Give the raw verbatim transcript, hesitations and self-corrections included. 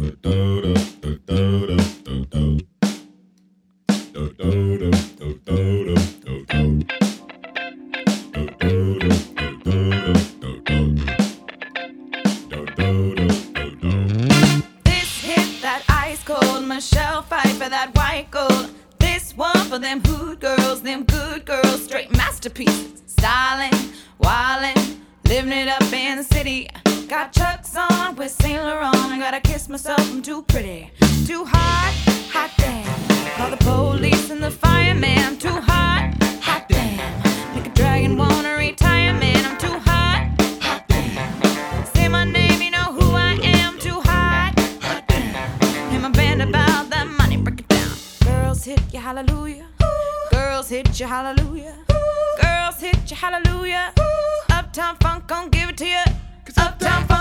Michelle fight for that white gold. This one for them hood girls, them good girls, straight masterpieces. Styling, wildin', living it up in the city. Got Chucks on with Saint Laurent. Gotta kiss myself, I'm too pretty. Too hot, hot damn. Call the police and the fireman. I'm too hot, hot damn. Make a dragon wanna retire, man. I'm too hot, hot damn. Say my name, you know who I am. Too hot, hot damn. Hear my band about that money, break it down. Girls hit you, hallelujah. Girls hit you, hallelujah. Girls hit you, hallelujah. Uptown Funk gon' give it to you. Uptown Funk